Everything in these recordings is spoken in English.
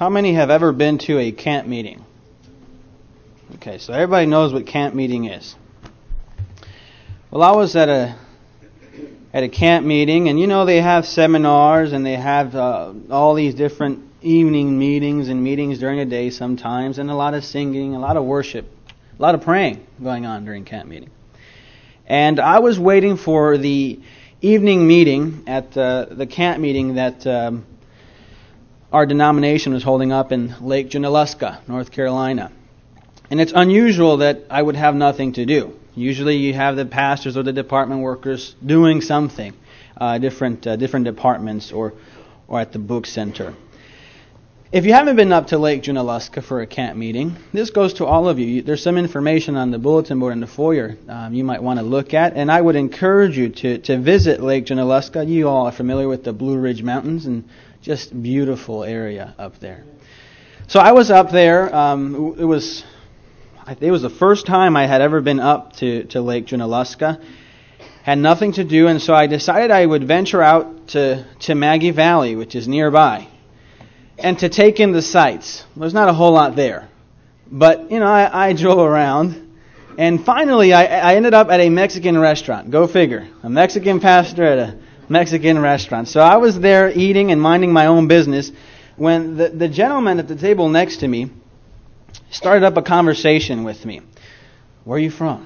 How many have ever been to a camp meeting? Okay, so everybody knows what camp meeting is. Well, I was at a camp meeting, and they have seminars, and they have all these different evening meetings and meetings during the day sometimes, and a lot of singing, a lot of worship, a lot of praying going on during camp meeting. And I was waiting for the evening meeting at the camp meeting that our denomination was holding up in Lake Junaluska, North Carolina. And it's unusual that I would have nothing to do. Usually you have the pastors or the department workers doing something, different departments or at the book center. If you haven't been up to Lake Junaluska for a camp meeting, this goes to all of you. There's some information on the bulletin board in the foyer you might want to look at, and I would encourage you to visit Lake Junaluska. You all are familiar with the Blue Ridge Mountains, and just beautiful area up there. So I was up there. It was the first time I had ever been up to Lake Junaluska. Had nothing to do, and so I decided I would venture out to Maggie Valley, which is nearby, and to take in the sights. There's not a whole lot there. But, I drove around, and finally I ended up at a Mexican restaurant. Go figure. A Mexican pastor at a Mexican restaurant. So I was there eating and minding my own business when the gentleman at the table next to me started up a conversation with me. Where are you from?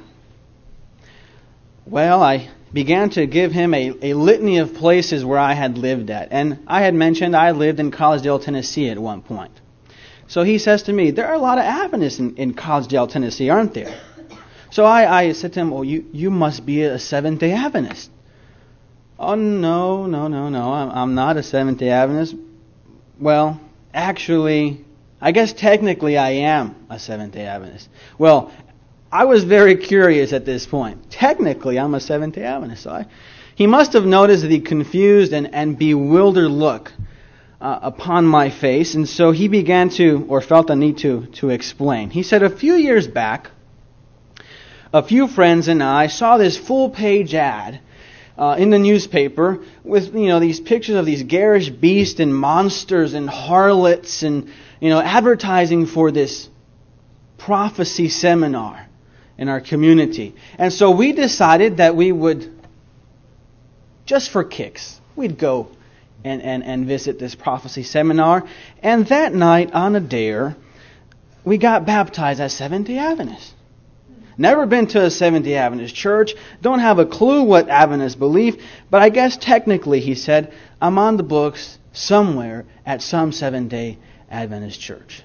Well, I began to give him a litany of places where I had lived at. And I had mentioned I lived in Collegedale, Tennessee at one point. So he says to me, there are a lot of Adventists in Collegedale, Tennessee, aren't there? So I said to him, well, you must be a Seventh-day Adventist. Oh, no, I'm not a Seventh-day Adventist. Well, actually, I guess technically I am a Seventh-day Adventist. Well, I was very curious at this point. Technically, I'm a Seventh-day Adventist. So he must have noticed the confused and bewildered look upon my face, and so he began to, or felt the need to explain. He said, a few years back, a few friends and I saw this full-page ad in the newspaper with these pictures of these garish beasts and monsters and harlots and advertising for this prophecy seminar in our community. And so we decided that we would, just for kicks, we'd go and visit this prophecy seminar. And that night on a dare, we got baptized as Seventh-day Adventists. Never been to a Seventh-day Adventist church. Don't have a clue what Adventists believe. But I guess technically, he said, I'm on the books somewhere at some Seventh-day Adventist church.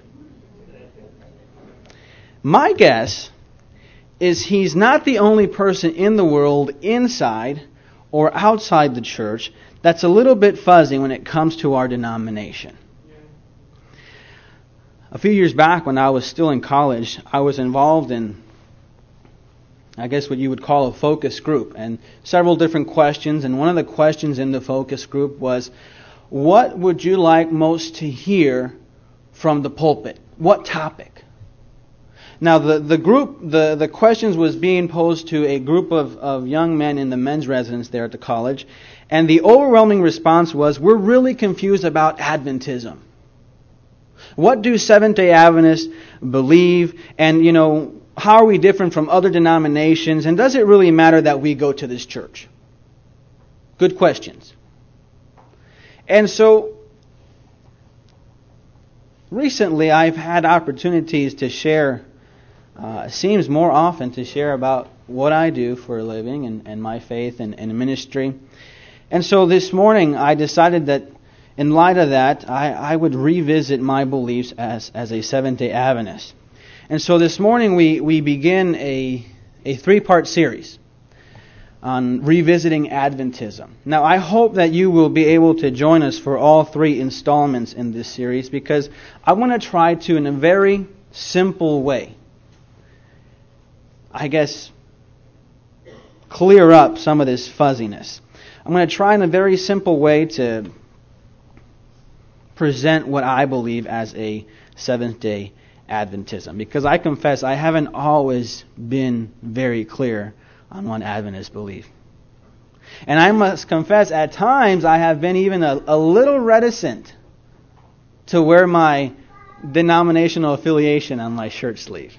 My guess is he's not the only person in the world, inside or outside the church, that's a little bit fuzzy when it comes to our denomination. A few years back when I was still in college, I was involved in, I guess what you would call a focus group, and several different questions. And one of the questions in the focus group was, what would you like most to hear from the pulpit? What topic? Now the questions was being posed to a group of young men in the men's residence there at the college, and the overwhelming response was, we're really confused about Adventism. What do Seventh-day Adventists believe? And how are we different from other denominations? And does it really matter that we go to this church? Good questions. And so recently I've had opportunities to share, seems more often to share about what I do for a living and my faith and ministry. And so this morning I decided that in light of that, I would revisit my beliefs as a Seventh-day Adventist. And so this morning we begin a 3-part series on revisiting Adventism. Now I hope that you will be able to join us for all 3 installments in this series, because I want to try to, in a very simple way, I guess, clear up some of this fuzziness. I'm going to try in a very simple way to present what I believe as a Seventh-day Adventism, because I confess I haven't always been very clear on what Adventists believe. And I must confess, at times I have been even a little reticent to where my denominational affiliation on my shirt sleeve.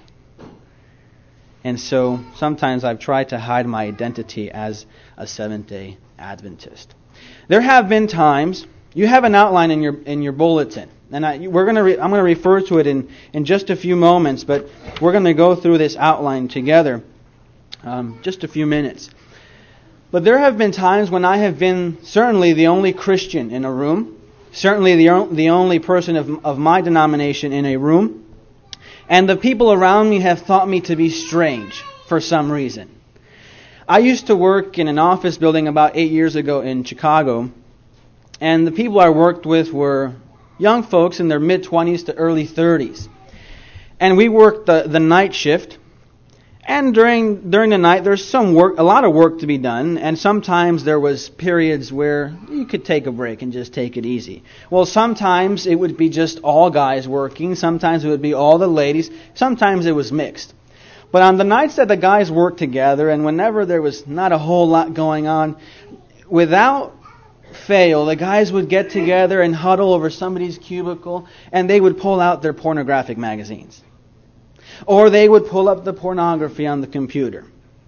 And so sometimes I've tried to hide my identity as a Seventh-day Adventist. There have been times, you have an outline in your bulletin, and I'm going to refer to it in just a few moments, but we're going to go through this outline together, just a few minutes. But there have been times when I have been certainly the only Christian in a room, certainly the only person of my denomination in a room, and the people around me have thought me to be strange for some reason. I used to work in an office building about 8 years ago in Chicago, and the people I worked with were young folks in their mid-20s to early 30s. And we worked the night shift. And during the night, there's a lot of work to be done, and sometimes there was periods where you could take a break and just take it easy. Well, sometimes it would be just all guys working, sometimes it would be all the ladies, sometimes it was mixed. But on the nights that the guys worked together, and whenever there was not a whole lot going on, without fail, the guys would get together and huddle over somebody's cubicle, and they would pull out their pornographic magazines. Or they would pull up the pornography on the computer.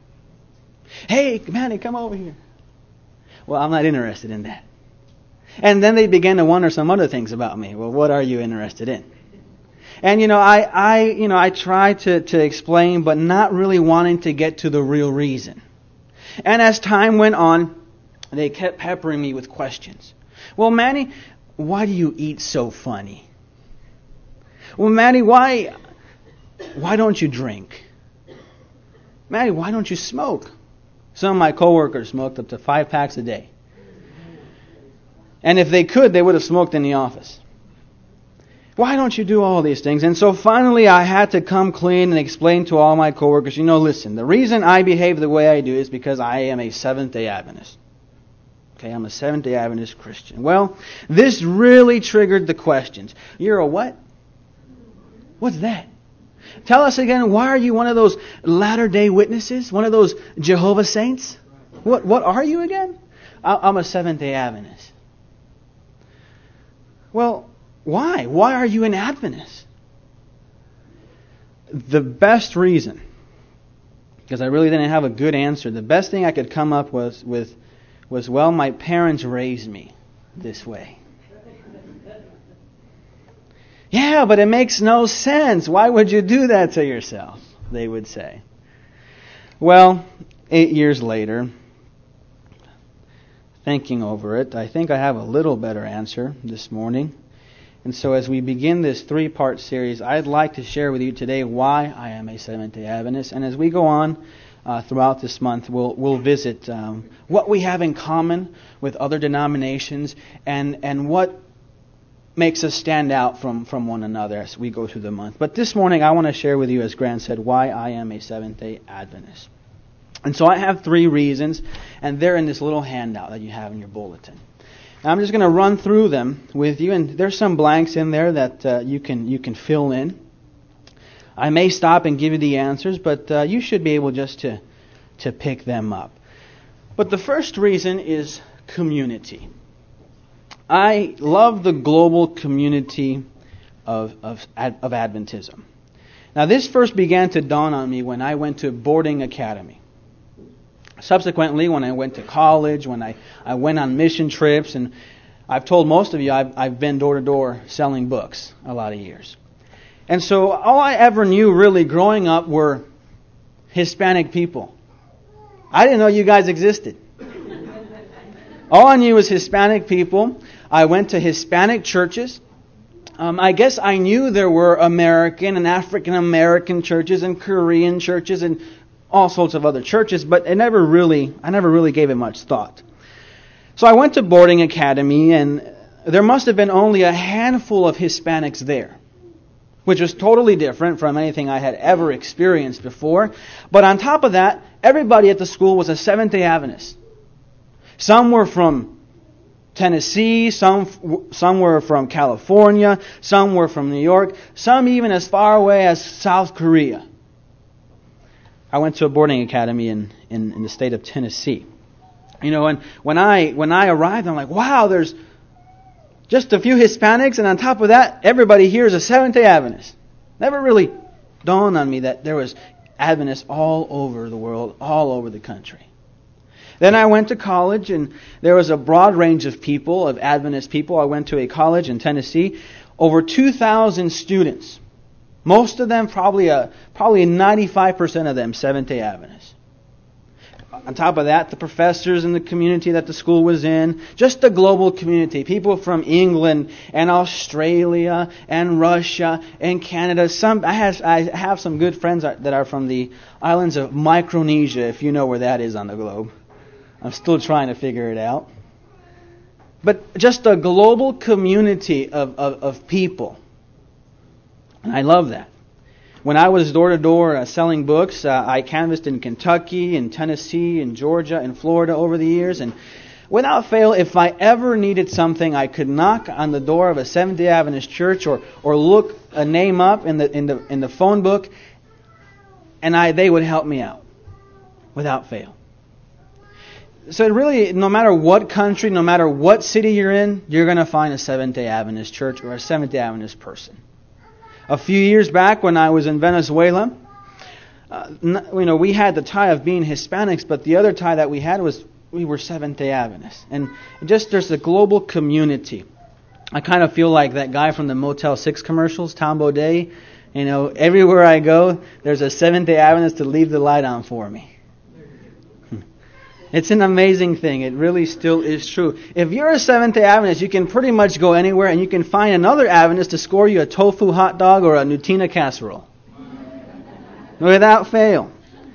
Hey, Manny, come over here. Well, I'm not interested in that. And then they began to wonder some other things about me. Well, what are you interested in? And I tried to explain, but not really wanting to get to the real reason. And as time went on, they kept peppering me with questions. Well, Manny, why do you eat so funny? Well, Manny, why don't you drink? Manny, why don't you smoke? Some of my coworkers smoked up to 5 packs a day. And if they could, they would have smoked in the office. Why don't you do all these things? And so finally I had to come clean and explain to all my coworkers, listen, the reason I behave the way I do is because I am a Seventh-day Adventist. Okay, I'm a Seventh-day Adventist Christian. Well, this really triggered the questions. You're a what? What's that? Tell us again, why are you one of those Latter-day Witnesses? One of those Jehovah's Saints? What are you again? I'm a Seventh-day Adventist. Well, why? Why are you an Adventist? The best reason, because I really didn't have a good answer, the best thing I could come up with was, well, my parents raised me this way. Yeah, but it makes no sense. Why would you do that to yourself? They would say. Well, 8 years later, thinking over it, I think I have a little better answer this morning. And so as we begin this 3-part series, I'd like to share with you today why I am a Seventh-day Adventist. And as we go on throughout this month, we'll visit what we have in common with other denominations and what makes us stand out from one another as we go through the month. But this morning I want to share with you, as Grant said, why I am a Seventh-day Adventist. And so I have 3 reasons, and they're in this little handout that you have in your bulletin. Now I'm just going to run through them with you, and there's some blanks in there that you can fill in. I may stop and give you the answers, but you should be able just to pick them up. But the first reason is community. I love the global community of Adventism. Now, this first began to dawn on me when I went to boarding academy. Subsequently, when I went to college, when I went on mission trips, and I've told most of you I've been door to door selling books a lot of years. And so all I ever knew really growing up were Hispanic people. I didn't know you guys existed. All I knew was Hispanic people. I went to Hispanic churches. I guess I knew there were American and African American churches and Korean churches and all sorts of other churches, but I never really gave it much thought. So I went to boarding academy, and there must have been only a handful of Hispanics there, which was totally different from anything I had ever experienced before. But on top of that, everybody at the school was a Seventh-day Adventist. Some were from Tennessee, some were from California, some were from New York, some even as far away as South Korea. I went to a boarding academy in the state of Tennessee. And when I arrived, I'm like, wow, there's just a few Hispanics, and on top of that, everybody here is a Seventh-day Adventist. Never really dawned on me that there was Adventists all over the world, all over the country. Then I went to college, and there was a broad range of people, of Adventist people. I went to a college in Tennessee, over 2,000 students. Most of them, probably 95% of them, Seventh-day Adventists. On top of that, the professors in the community that the school was in, just the global community, people from England and Australia and Russia and Canada. I have some good friends that are from the islands of Micronesia, if you know where that is on the globe. I'm still trying to figure it out. But just a global community of people. And I love that. When I was door-to-door selling books, I canvassed in Kentucky, in Tennessee, in Georgia, and Florida over the years. And without fail, if I ever needed something, I could knock on the door of a Seventh-day Adventist church or look a name up in the phone book, and they would help me out without fail. So really, no matter what country, no matter what city you're in, you're going to find a Seventh-day Adventist church or a Seventh-day Adventist person. A few years back when I was in Venezuela, we had the tie of being Hispanics, but the other tie that we had was we were Seventh-day Adventists. And just there's a global community. I kind of feel like that guy from the Motel 6 commercials, Tom Bodett. Everywhere I go, there's a Seventh-day Adventist to leave the light on for me. It's an amazing thing. It really still is true. If you're a Seventh-day Adventist, you can pretty much go anywhere and you can find another Adventist to score you a tofu hot dog or a Nutina casserole. Without fail.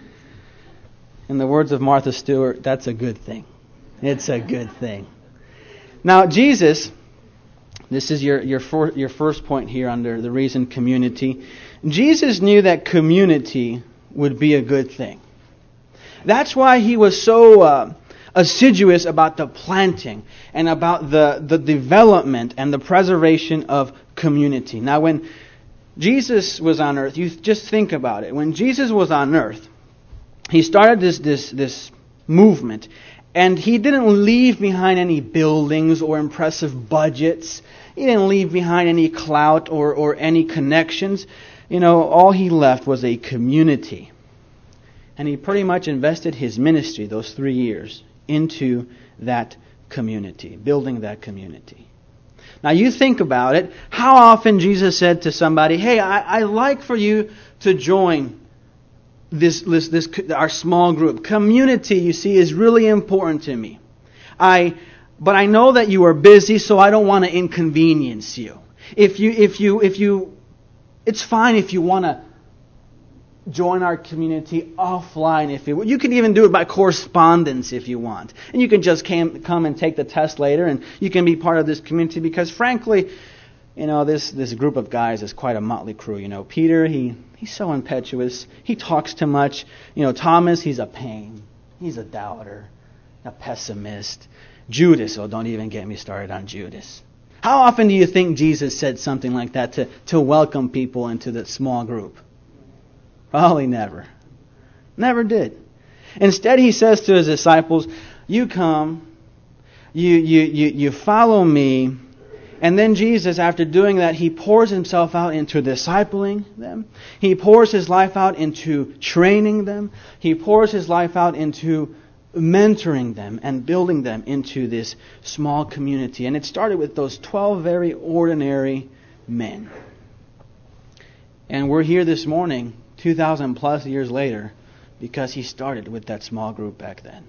In the words of Martha Stewart, that's a good thing. It's a good thing. Now, Jesus, this is your first point here under the reason community. Jesus knew that community would be a good thing. That's why he was so assiduous about the planting and about the development and the preservation of community. Now, when Jesus was on earth, you just think about it. When Jesus was on earth, he started this movement, and he didn't leave behind any buildings or impressive budgets. He didn't leave behind any clout or any connections. All he left was a community. And he pretty much invested his ministry, those 3 years, into that community, building that community. Now you think about it, how often Jesus said to somebody, hey, I'd like for you to join this our small group. Community, you see, is really important to me. But I know that you are busy, so I don't want to inconvenience you. If you, it's fine if you want to join our community offline if you can even do it by correspondence if you want. And you can just come and take the test later and you can be part of this community because frankly, this group of guys is quite a motley crew. Peter, he's so impetuous. He talks too much. Thomas, he's a pain. He's a doubter, a pessimist. Judas, don't even get me started on Judas. How often do you think Jesus said something like that to welcome people into the small group? Probably never. Never did. Instead, he says to his disciples, you come, you follow me, and then Jesus, after doing that, he pours himself out into discipling them. He pours his life out into training them. He pours his life out into mentoring them and building them into this small community. And it started with those 12 very ordinary men. And we're here this morning, 2,000 plus years later, because he started with that small group back then.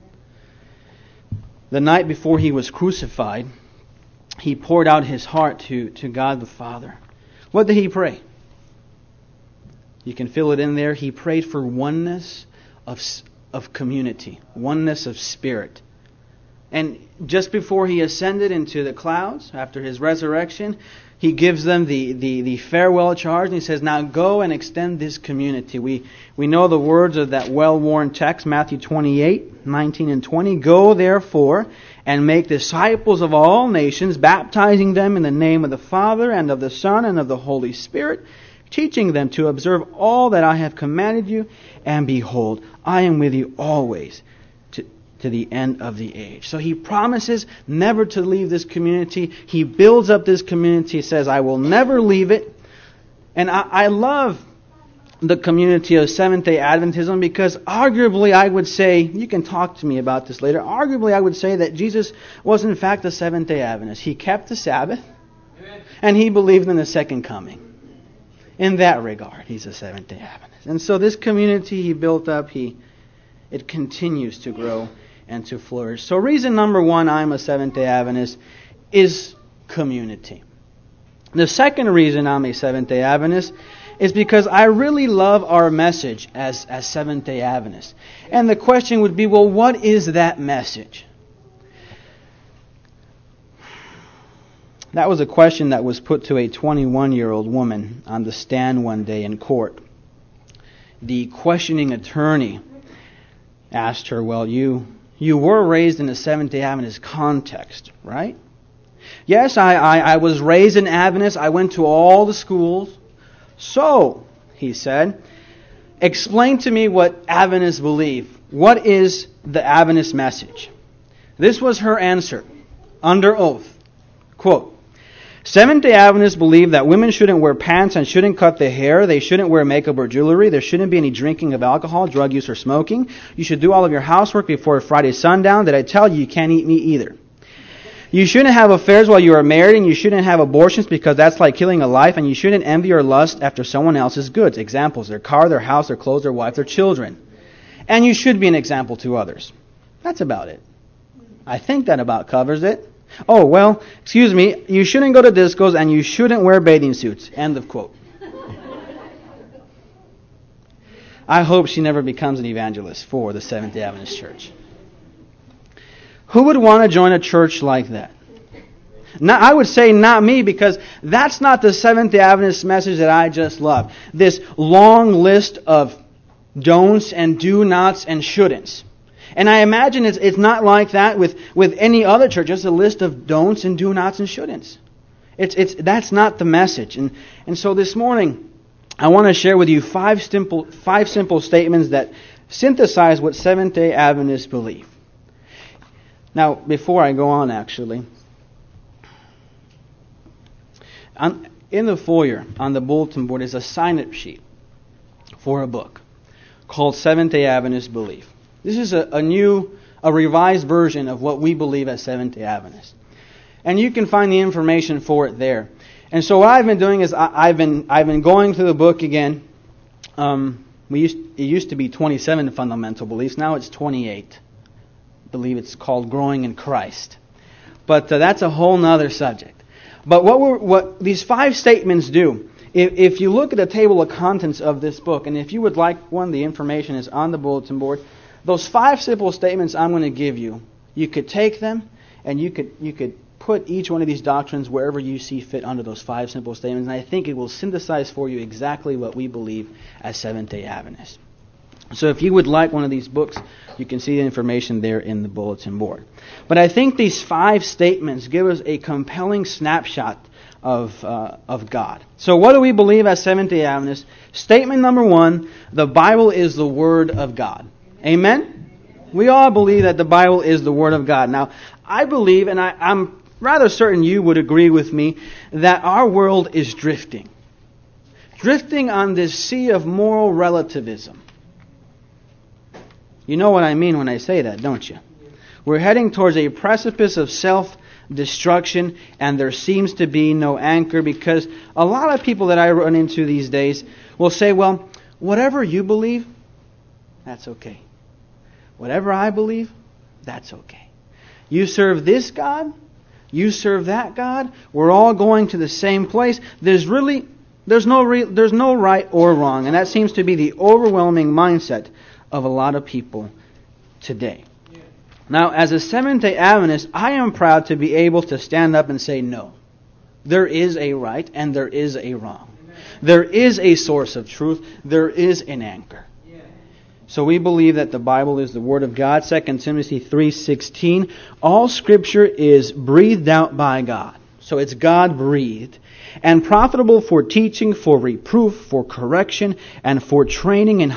The night before he was crucified, he poured out his heart to God the Father. What did he pray? You can fill it in there. He prayed for oneness of community, oneness of spirit. And just before he ascended into the clouds, after his resurrection, he gives them the farewell charge, and he says, now go and extend this community. We know the words of that well-worn text, Matthew 28, 19 and 20. Go therefore and make disciples of all nations, baptizing them in the name of the Father and of the Son and of the Holy Spirit, teaching them to observe all that I have commanded you. And behold, I am with you always to the end of the age. So he promises never to leave this community. He builds up this community. He says, I will never leave it. And I love the community of Seventh-day Adventism because arguably I would say, you can talk to me about this later, arguably I would say that Jesus was in fact a Seventh-day Adventist. He kept the Sabbath and he believed in the second coming. In that regard, he's a Seventh-day Adventist. And so this community he built up, it continues to grow and to flourish. So reason number one, I'm a Seventh-day Adventist, is community. The second reason I'm a Seventh-day Adventist is because I really love our message as Seventh-day Adventists. And the question would be, well, what is that message? That was a question that was put to a 21-year-old woman on the stand one day in court. The questioning attorney asked her, well, you were raised in a Seventh-day Adventist context, right? Yes, I was raised in Adventist. I went to all the schools. So, he said, explain to me what Adventists believe. What is the Adventist message? This was her answer, under oath. Quote, Seventh-day Adventists believe that women shouldn't wear pants and shouldn't cut their hair. They shouldn't wear makeup or jewelry. There shouldn't be any drinking of alcohol, drug use, or smoking. You should do all of your housework before Friday sundown. Did I tell you can't eat meat either? You shouldn't have affairs while you are married, and you shouldn't have abortions because that's like killing a life, and you shouldn't envy or lust after someone else's goods. Examples, their car, their house, their clothes, their wife, their children. And you should be an example to others. That's about it. I think that about covers it. Oh, well, excuse me, you shouldn't go to discos, and you shouldn't wear bathing suits. End of quote. I hope she never becomes an evangelist for the Seventh-day Adventist Church. Who would want to join a church like that? Now, I would say not me, because that's not the Seventh-day Adventist message that I just love. This long list of don'ts and do-nots and shouldn'ts. And I imagine it's not like that with any other church. Just a list of don'ts and do-nots and shouldn'ts. That's not the message. And so this morning, I want to share with you five simple statements that synthesize what Seventh-day Adventists believe. Now, before I go on, actually, in the foyer on the bulletin board is a sign-up sheet for a book called Seventh-day Adventist Belief. This is a revised version of what we believe as Seventh-day Adventists. And you can find the information for it there. And so what I've been doing is I've been going through the book again. It used to be 27 fundamental beliefs. Now it's 28. I believe it's called Growing in Christ. But that's a whole nother subject. But what these 5 statements do, if you look at the table of contents of this book, and if you would like one, the information is on the bulletin board. Those 5 simple statements I'm going to give you, you could take them and you could put each one of these doctrines wherever you see fit under those 5 simple statements. And I think it will synthesize for you exactly what we believe as Seventh-day Adventists. So if you would like one of these books, you can see the information there in the bulletin board. But I think these 5 statements give us a compelling snapshot of God. So what do we believe as Seventh-day Adventists? Statement number 1, the Bible is the Word of God. Amen? We all believe that the Bible is the Word of God. Now, I believe, and I'm rather certain you would agree with me, that our world is drifting. Drifting on this sea of moral relativism. You know what I mean when I say that, don't you? We're heading towards a precipice of self-destruction, and there seems to be no anchor, because a lot of people that I run into these days will say, well, whatever you believe, that's okay. Whatever I believe, that's okay. You serve this God, you serve that God, we're all going to the same place. There's no right or wrong, and that seems to be the overwhelming mindset of a lot of people today. Yeah. Now, as a Seventh-day Adventist, I am proud to be able to stand up and say, no, there is a right and there is a wrong. Amen. There is a source of truth. There is an anchor. Yeah. So we believe that the Bible is the Word of God. 2 Timothy 3:16, all Scripture is breathed out by God. So it's God-breathed. And profitable for teaching, for reproof, for correction, and for training in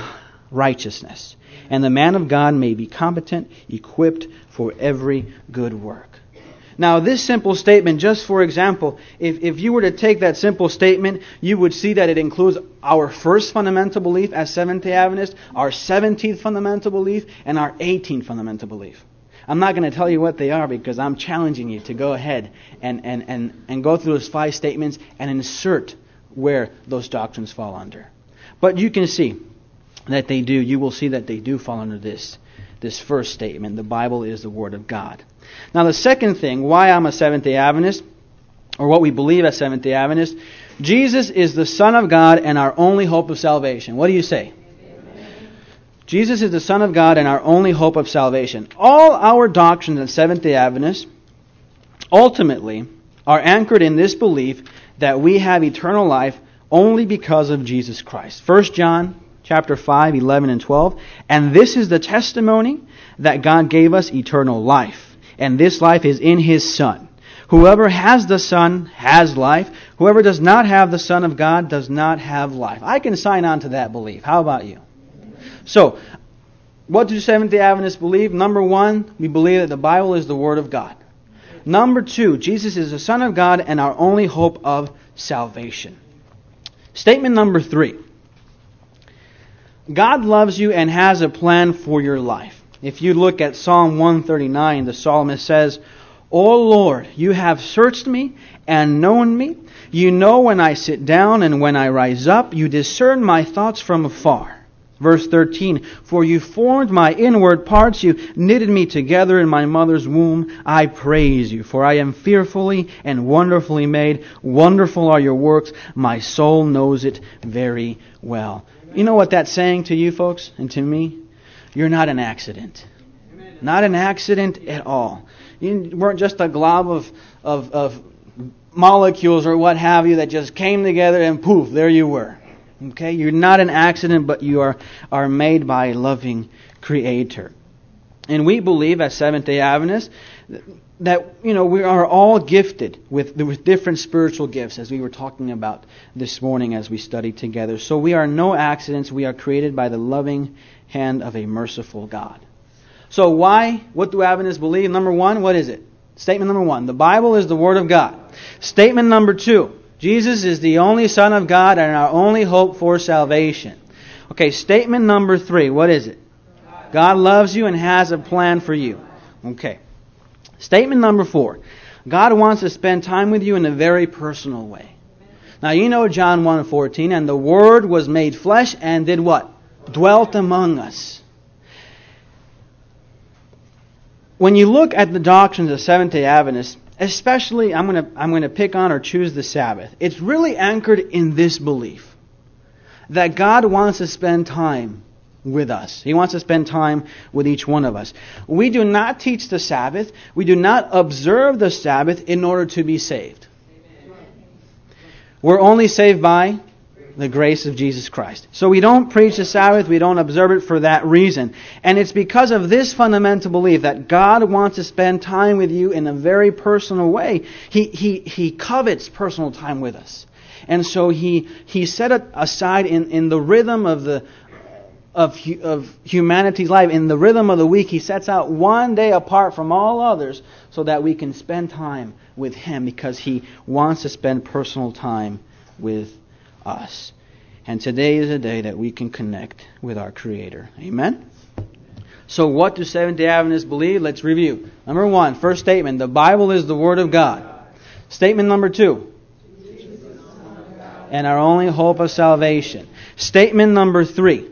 righteousness, and the man of God may be competent, equipped for every good work. Now, this simple statement, just for example, if you were to take that simple statement, you would see that it includes our first fundamental belief as Seventh-day Adventists, our 17th fundamental belief, and our 18th fundamental belief. I'm not going to tell you what they are because I'm challenging you to go ahead and go through those 5 statements and insert where those doctrines fall under. But you can see that they do. You will see that they do fall under this first statement. The Bible is the Word of God. Now the second thing, why I'm a Seventh-day Adventist, or what we believe as Seventh-day Adventists, Jesus is the Son of God and our only hope of salvation. What do you say? Amen. Jesus is the Son of God and our only hope of salvation. All our doctrines as Seventh-day Adventists ultimately are anchored in this belief that we have eternal life only because of Jesus Christ. 1 John chapter 5, 11 and 12. And this is the testimony that God gave us eternal life. And this life is in His Son. Whoever has the Son has life. Whoever does not have the Son of God does not have life. I can sign on to that belief. How about you? So, what do Seventh-day Adventists believe? Number 1, we believe that the Bible is the Word of God. Number 2, Jesus is the Son of God and our only hope of salvation. Statement number 3. God loves you and has a plan for your life. If you look at Psalm 139, the psalmist says, O Lord, you have searched me and known me. You know when I sit down and when I rise up. You discern my thoughts from afar. Verse 13, For you formed my inward parts. You knitted me together in my mother's womb. I praise you, for I am fearfully and wonderfully made. Wonderful are your works. My soul knows it very well. You know what that's saying to you folks and to me? You're not an accident. Amen. Not an accident at all. You weren't just a glob of molecules or what have you that just came together and poof, there you were. Okay? You're not an accident, but you are made by a loving Creator. And we believe as Seventh-day Adventists that we are all gifted with different spiritual gifts, as we were talking about this morning as we studied together. So we are no accidents. We are created by the loving hand of a merciful God. So what do Adventists believe? Number 1, what is it? Statement number 1, the Bible is the Word of God. Statement number 2, Jesus is the only Son of God and our only hope for salvation. Okay, statement number 3, what is it? God loves you and has a plan for you. Okay. Statement number 4, God wants to spend time with you in a very personal way. Now you know John 1:14, and the Word was made flesh and did what? Dwelt among us. When you look at the doctrines of Seventh-day Adventists, especially I'm going to pick on or choose the Sabbath. It's really anchored in this belief that God wants to spend time with us. He wants to spend time with each one of us. We do not teach the Sabbath. We do not observe the Sabbath in order to be saved. We're only saved by the grace of Jesus Christ. So we don't preach the Sabbath. We don't observe it for that reason. And it's because of this fundamental belief that God wants to spend time with you in a very personal way. He covets personal time with us. And so He set it aside in the rhythm of humanity's life, in the rhythm of the week. He sets out one day apart from all others so that we can spend time with Him, because He wants to spend personal time with us. And today is a day that we can connect with our Creator. Amen? So what do Seventh-day Adventists believe? Let's review. Number 1, first statement, the Bible is the Word of God. Statement number 2, and our only hope of salvation. Statement number 3,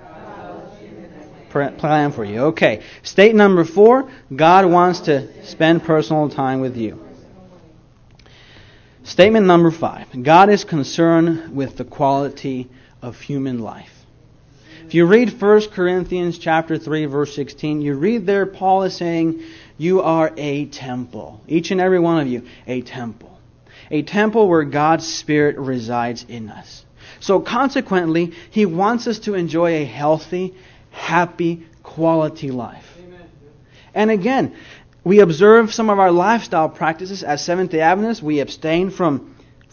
plan for you. Okay. Statement number 4, God wants to spend personal time with you. Statement number 5, God is concerned with the quality of human life. If you read 1 Corinthians chapter 3, verse 16, you read there Paul is saying, you are a temple. Each and every one of you, a temple. A temple where God's Spirit resides in us. So consequently, He wants us to enjoy a healthy, happy, quality life. Amen. And again, we observe some of our lifestyle practices as Seventh-day Adventists. We abstain from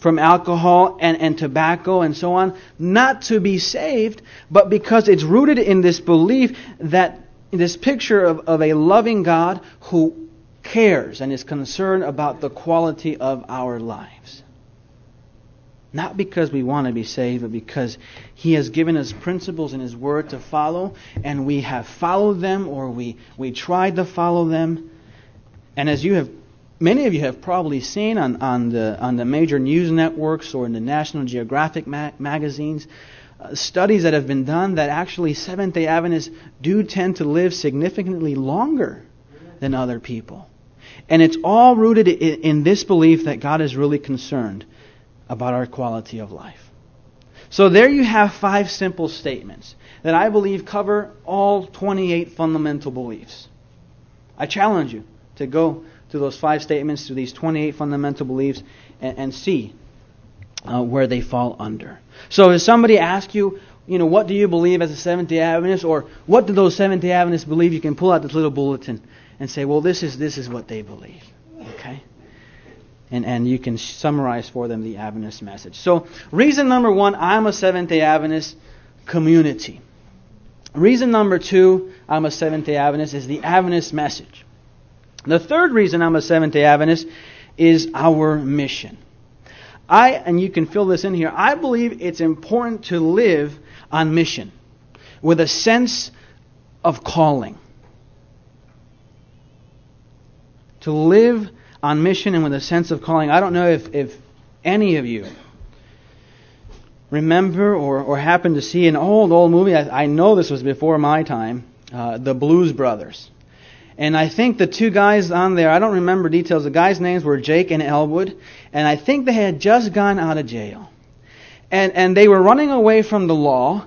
from alcohol and tobacco and so on, not to be saved, but because it's rooted in this belief that this picture of a loving God who cares and is concerned about the quality of our lives. Not because we want to be saved, but because He has given us principles in His Word to follow, and we have followed them, or we tried to follow them. And as many of you have probably seen on the major news networks or in the National Geographic magazines, studies that have been done that actually Seventh-day Adventists do tend to live significantly longer than other people. And it's all rooted in this belief that God is really concerned about our quality of life. So there you have 5 simple statements that I believe cover all 28 fundamental beliefs. I challenge you to go to those 5 statements, to these 28 fundamental beliefs, and see where they fall under. So if somebody asks you, what do you believe as a Seventh-day Adventist, or what do those Seventh-day Adventists believe, you can pull out this little bulletin and say, well, this is what they believe. Okay? And you can summarize for them the Adventist message. So, reason number 1, I'm a Seventh-day Adventist: community. Reason number 2, I'm a Seventh-day Adventist, is the Adventist message. The third reason I'm a Seventh-day Adventist is our mission. And you can fill this in here, I believe it's important to live on mission with a sense of calling. To live on mission and with a sense of calling. I don't know if any of you remember or happen to see an old movie. I know this was before my time, The Blues Brothers. And I think the 2 guys on there, I don't remember details. The guys' names were Jake and Elwood. And I think they had just gone out of jail. And they were running away from the law,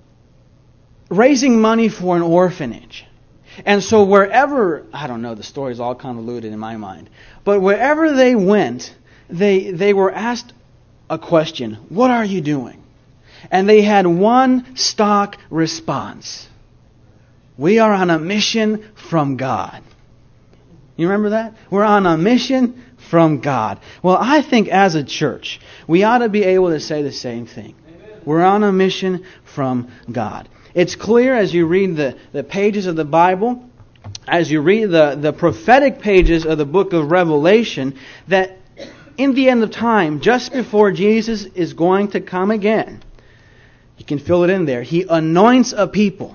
raising money for an orphanage. And so wherever, I don't know, the story's all convoluted in my mind, but wherever they went, they were asked a question: what are you doing? And they had one stock response: we are on a mission from God. You remember that? We're on a mission from God. Well, I think as a church, we ought to be able to say the same thing. Amen. We're on a mission from God. It's clear as you read the pages of the Bible, as you read the prophetic pages of the book of Revelation, that in the end of time, just before Jesus is going to come again, you can fill it in there, He anoints a people,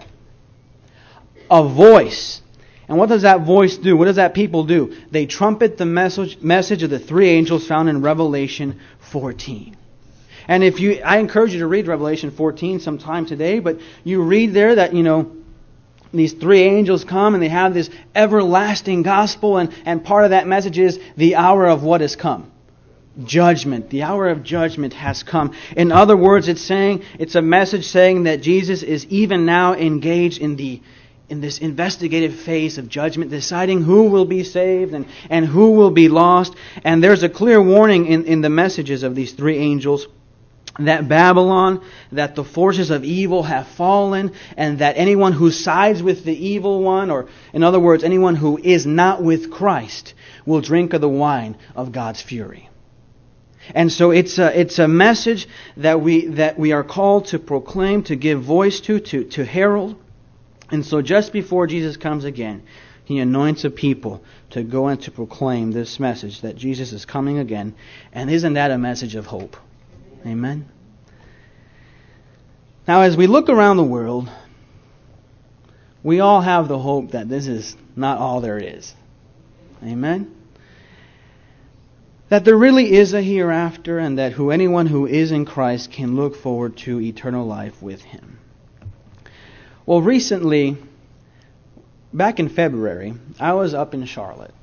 a voice. And what does that voice do? What does that people do? They trumpet the message of the 3 angels found in Revelation 14. And I encourage you to read Revelation 14 sometime today, but you read there that, these 3 angels come and they have this everlasting gospel, and part of that message is the hour of what has come? Judgment. The hour of judgment has come. In other words, it's a message saying that Jesus is even now engaged in this investigative phase of judgment, deciding who will be saved and who will be lost. And there's a clear warning in the messages of these 3 angels that Babylon, that the forces of evil have fallen, and that anyone who sides with the evil one, or in other words, anyone who is not with Christ, will drink of the wine of God's fury. And so it's a message that we are called to proclaim, to give voice to herald. And so just before Jesus comes again, He anoints a people to go and to proclaim this message that Jesus is coming again. And isn't that a message of hope? Amen. Now, as we look around the world, we all have the hope that this is not all there is. Amen. That there really is a hereafter, and that anyone who is in Christ can look forward to eternal life with Him. Well, recently, back in February, I was up in Charlotte.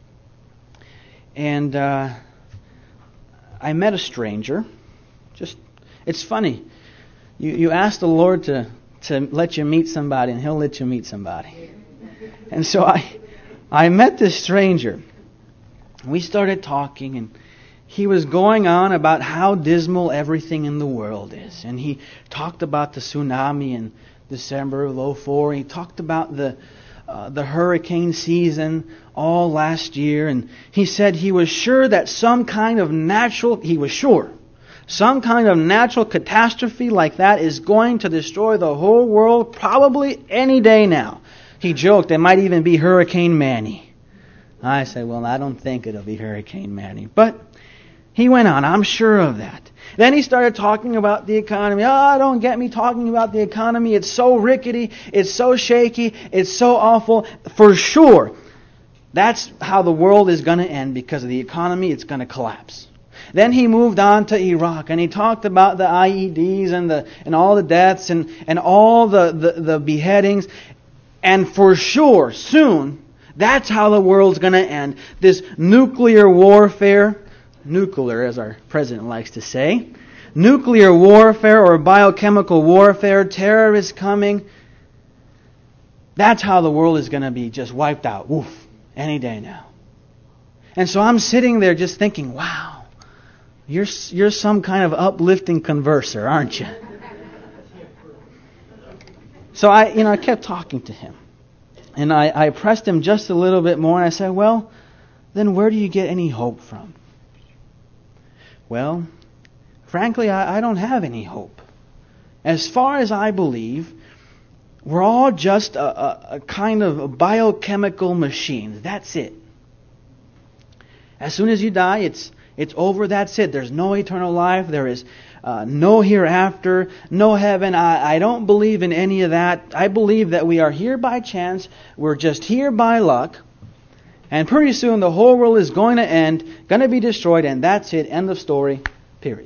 And I met a stranger. It's funny. You ask the Lord to let you meet somebody, and He'll let you meet somebody. And so I met this stranger. We started talking, and he was going on about how dismal everything in the world is. And he talked about the tsunami in December of 2004. He talked about the the hurricane season all last year, and he said he was sure that some kind of natural catastrophe like that is going to destroy the whole world probably any day now. He joked it might even be Hurricane Manny. I said, well, I don't think it'll be Hurricane Manny. But he went on, I'm sure of that. Then he started talking about the economy. Oh, don't get me talking about the economy. It's so rickety. It's so shaky. It's so awful. For sure, that's how the world is going to end because of the economy. It's going to collapse. Then he moved on to Iraq, and he talked about the IEDs and all the deaths and all the beheadings. And for sure, soon, that's how the world's going to end. This nuclear warfare, nuclear as our president likes to say, nuclear warfare or biochemical warfare, terrorists coming. That's how the world is going to be just wiped out. Woof, any day now. And so I'm sitting there just thinking, wow, you're some kind of uplifting converser, aren't you? So I kept talking to him. And I pressed him just a little bit more, and I said, well, then where do you get any hope from? Well, frankly, I don't have any hope. As far as I believe, we're all just a kind of biochemical machine. That's it. As soon as you die, it's over. That's it. There's no eternal life. There is no hereafter, no heaven. I don't believe in any of that. I believe that we are here by chance. We're just here by luck. And pretty soon the whole world is going to end, going to be destroyed, and that's it. End of story. Period.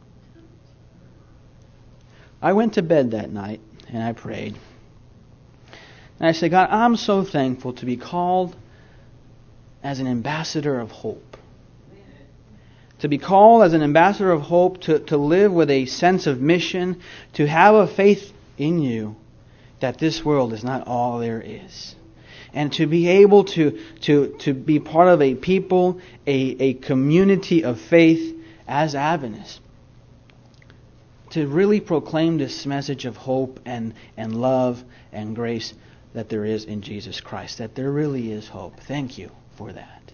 I went to bed that night and I prayed. And I said, God, I'm so thankful to be called as an ambassador of hope. To be called as an ambassador of hope, to live with a sense of mission, to have a faith in you that this world is not all there is. And to be able to be part of a people, a community of faith as Adventists. To really proclaim this message of hope and love and grace that there is in Jesus Christ. That there really is hope. Thank you for that.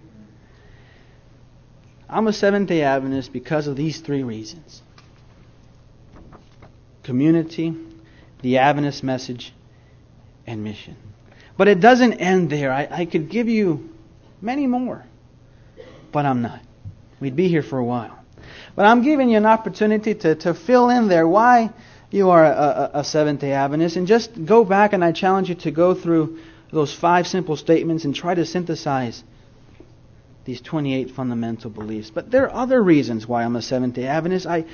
I'm a Seventh-day Adventist because of these three reasons. Community, the Adventist message, and mission. But it doesn't end there. I could give you many more, but I'm not. We'd be here for a while. But I'm giving you an opportunity to fill in there why you are a Seventh-day Adventist. And just go back, and I challenge you to go through those 5 simple statements and try to synthesize these 28 fundamental beliefs. But there are other reasons why I'm a Seventh-day Adventist. I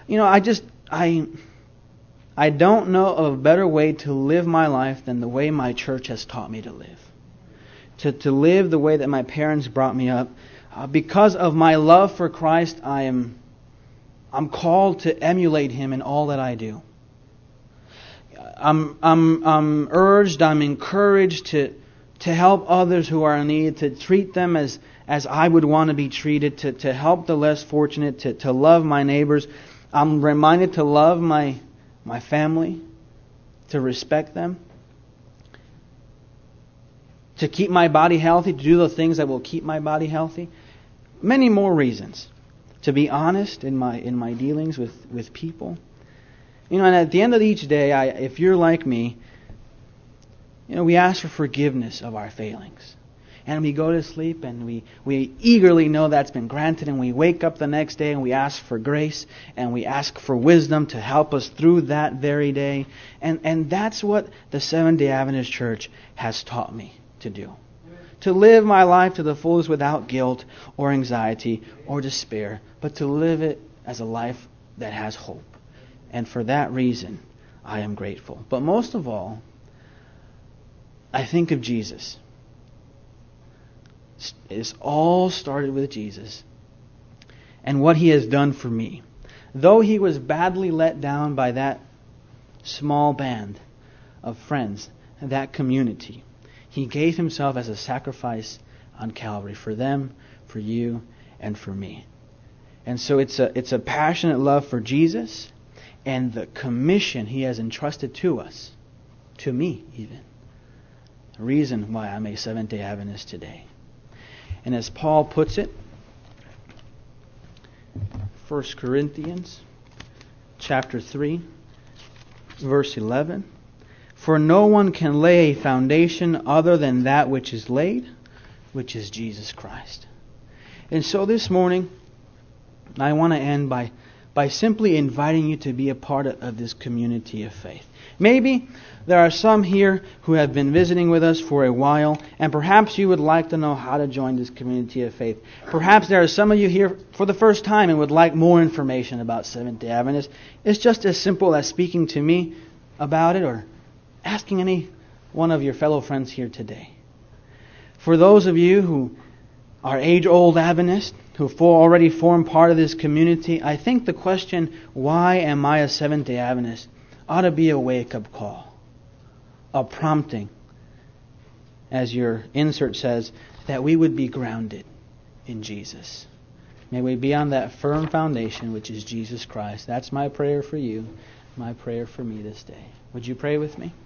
don't know of a better way to live my life than the way my church has taught me to live. To live the way that my parents brought me up. Because of my love for Christ, I'm called to emulate Him in all that I do. I'm urged, I'm encouraged to help others who are in need, to treat them as I would want to be treated, to help the less fortunate, to love my neighbors. I'm reminded to love my family, to respect them, to keep my body healthy, to do the things that will keep my body healthy. Many more reasons. To be honest in my dealings with people. And at the end of each day, if you're like me, we ask for forgiveness of our failings. And we go to sleep and we eagerly know that's been granted, and we wake up the next day and we ask for grace and we ask for wisdom to help us through that very day. And that's what the Seventh-day Adventist Church has taught me to do. To live my life to the fullest without guilt or anxiety or despair, but to live it as a life that has hope. And for that reason, I am grateful. But most of all, I think of Jesus. It's all started with Jesus and what He has done for me. Though He was badly let down by that small band of friends, that community, He gave Himself as a sacrifice on Calvary for them, for you, and for me. And so it's a passionate love for Jesus and the commission He has entrusted to us, to me even, The reason why I'm a Seventh-day Adventist today. And as Paul puts it, 1 Corinthians chapter 3, verse 11, for no one can lay a foundation other than that which is laid, which is Jesus Christ. And so this morning, I want to end by simply inviting you to be a part of this community of faith. Maybe there are some here who have been visiting with us for a while, and perhaps you would like to know how to join this community of faith. Perhaps there are some of you here for the first time and would like more information about Seventh-day Adventists. It's just as simple as speaking to me about it or asking any one of your fellow friends here today. For those of you who are age-old Adventists, who already form part of this community, I think the question, why am I a Seventh-day Adventist, ought to be a wake-up call, a prompting, as your insert says, that we would be grounded in Jesus. May we be on that firm foundation, which is Jesus Christ. That's my prayer for you, my prayer for me this day. Would you pray with me?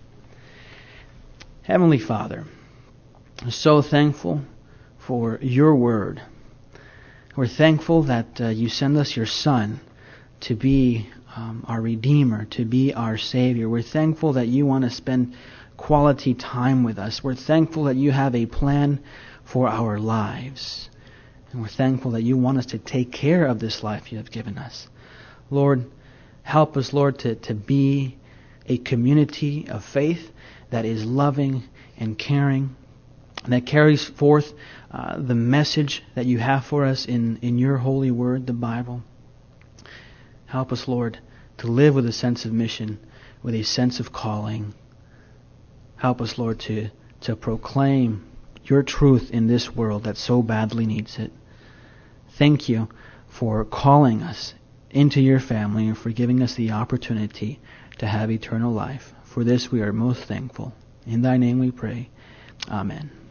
Heavenly Father, I'm so thankful for your word. We're thankful that you send us your Son to be our Redeemer, to be our Savior. We're thankful that you want to spend quality time with us. We're thankful that you have a plan for our lives. And we're thankful that you want us to take care of this life you have given us. Lord, help us, Lord, to be a community of faith that is loving and caring, that carries forth the message that you have for us in your holy word, the Bible. Help us, Lord, to live with a sense of mission, with a sense of calling. Help us, Lord, to proclaim your truth in this world that so badly needs it. Thank you for calling us into your family and for giving us the opportunity to have eternal life. For this we are most thankful. In thy name we pray. Amen.